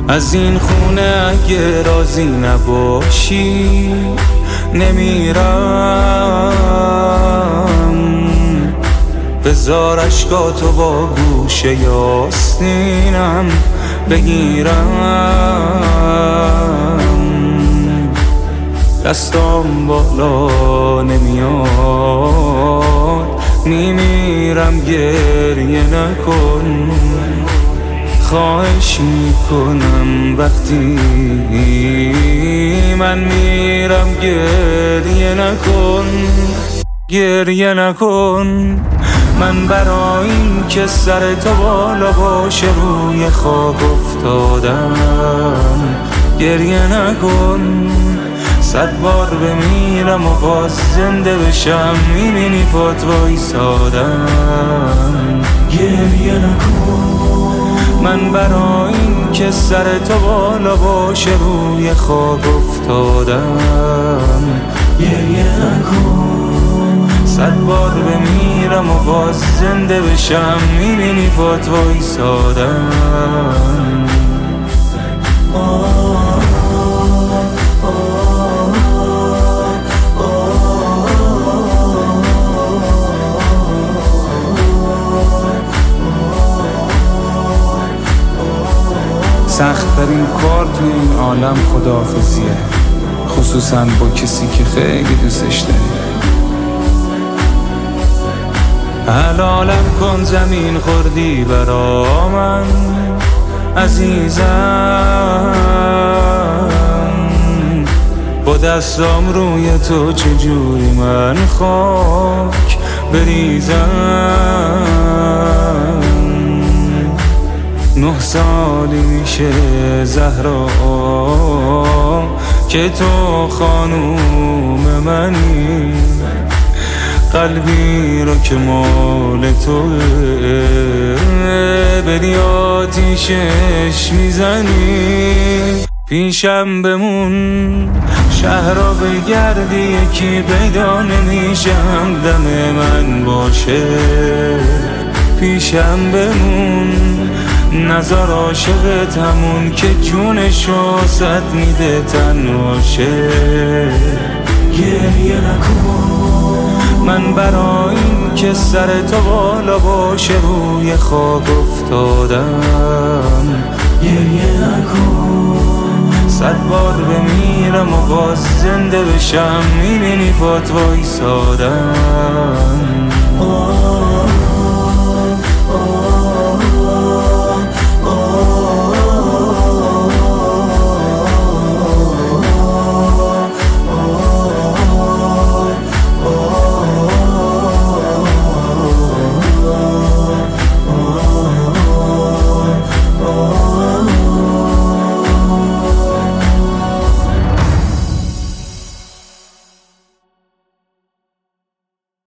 از این خونه اگه راضی نباشی نمیرم، بذار اشکاتو با گوشه یاستینم بگیرم. دستام بالا نمیاد، میمیرم گریه نکن. خواهش میکنم وقتی من میرم گریه نکن، گریه نکن. من برای این که سر تو بالا باشه روی خاک افتادم، گریه نکن. 100 بار بمیرم و باز زنده بشم، میبینی پات وایسادم، گریه نکن. من برای این که سر تو بالا باشه روی خاک افتادم، گریه نکن. 100 بار بمیرم و باز زنده بشم، میبینی پات وایسادم. سخت‌ترین کار تو این عالم خداحافظیه، خصوصا با کسی که خیلی دوستش داری. حلالم کن زمین خوردی برا من عزیزم، با دستام روی تو چجوری من خاک بریزم. 9 سالی میشه زهرا که تو خانوم منی، قلبی رو که مال توه بری آتیشش میزنی. پیشم بمون، شهر رو بگردی یکی پیدا نمیشم دم من باشه. پیشم بمون، نظر عاشقت همون که جونشو صد میده تنهاشه، گریه نکن. من برای این که سر تو بالا باشه روی خاک افتادم، گریه نکن. 100 بار بمیرم و باز زنده بشم، میبینی پات وایسادم.